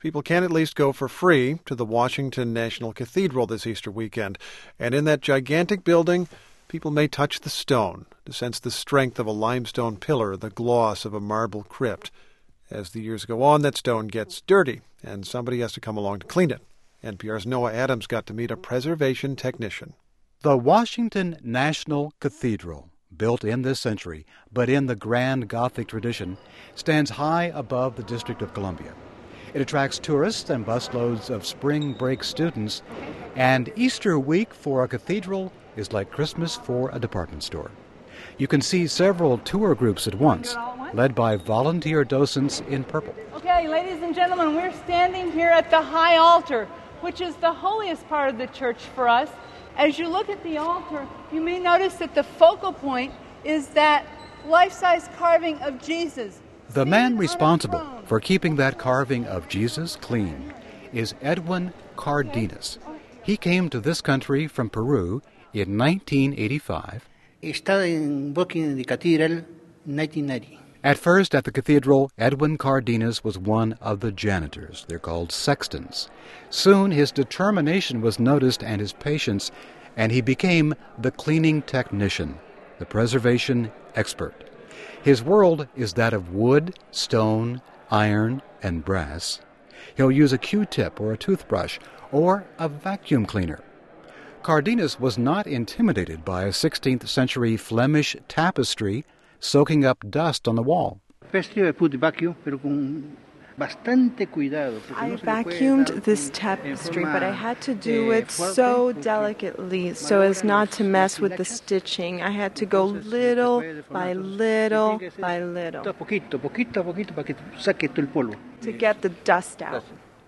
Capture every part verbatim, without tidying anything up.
people can at least go for free to the Washington National Cathedral this Easter weekend. And in that gigantic building, people may touch the stone to sense the strength of a limestone pillar, the gloss of a marble crypt. As the years go on, that stone gets dirty, and somebody has to come along to clean it. N P R's Noah Adams got to meet a preservation technician. The Washington National Cathedral, built in this century, but in the grand Gothic tradition, stands high above the District of Columbia. It attracts tourists and busloads of spring break students, and Easter week for a cathedral is like Christmas for a department store. You can see several tour groups at once, led by volunteer docents in purple. Okay, ladies and gentlemen, we're standing here at the high altar, which is the holiest part of the church for us. As you look at the altar, you may notice that the focal point is that life-size carving of Jesus. The man responsible for keeping that carving of Jesus clean is Edwin Cardenas. He came to this country from Peru in nineteen eighty-five. I started working in the cathedral in nineteen ninety. At first, at the cathedral, Edwin Cardenas was one of the janitors. They're called sextons. Soon, his determination was noticed and his patience, and he became the cleaning technician, the preservation expert. His world is that of wood, stone, iron, and brass. He'll use a Q-tip or a toothbrush or a vacuum cleaner. Cardenas was not intimidated by a sixteenth century Flemish tapestry soaking up dust on the wall. First year I put the vacuum, pero con bastante cuidado. I vacuumed this tapestry, but I had to do it so delicately so as not to mess with the stitching. I had to go little by little by little Poquito, poquito, poquito, para que saque todo el polvo. to get the dust out.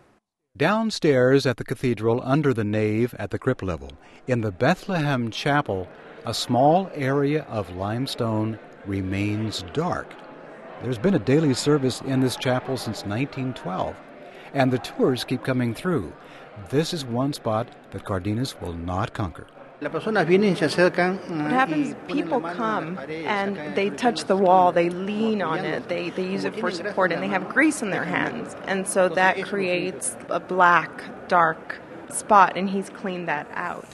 Downstairs at the cathedral, under the nave at the crypt level, in the Bethlehem Chapel, a small area of limestone remains dark. There's been a daily service in this chapel since nineteen twelve, and the tours keep coming through. This is one spot that Cardenas will not conquer. Las personas vienen y se acercan. What happens is people come and they touch the wall, they lean on it, they, they use it for support, and they have grease in their hands. And so that creates a black, dark spot, and he's cleaned that out.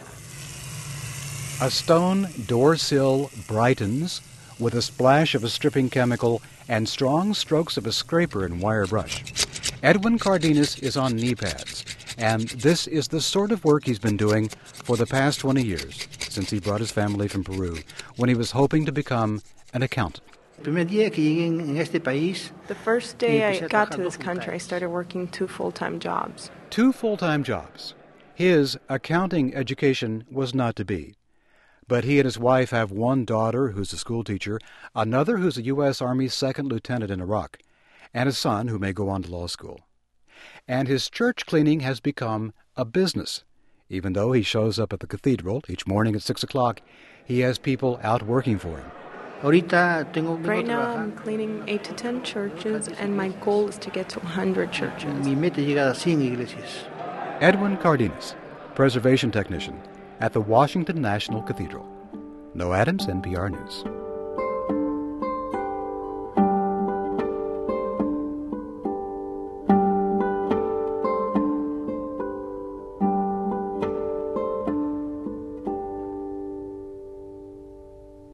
A stone door sill brightens with a splash of a stripping chemical and strong strokes of a scraper and wire brush. Edwin Cardenas is on knee pads, and this is the sort of work he's been doing for the past twenty years, since he brought his family from Peru, when he was hoping to become an accountant. The first day I got to this country, I started working two full-time jobs. Two full-time jobs. His accounting education was not to be. But he and his wife have one daughter who's a school teacher, another who's a U S Army second lieutenant in Iraq, and a son who may go on to law school. And his church cleaning has become a business. Even though he shows up at the cathedral each morning at six o'clock, he has people out working for him. Right now I'm cleaning eight to ten churches, and my goal is to get to one hundred churches. Edwin Cardenas, preservation technician at the Washington National Cathedral. Noah Adams, N P R News.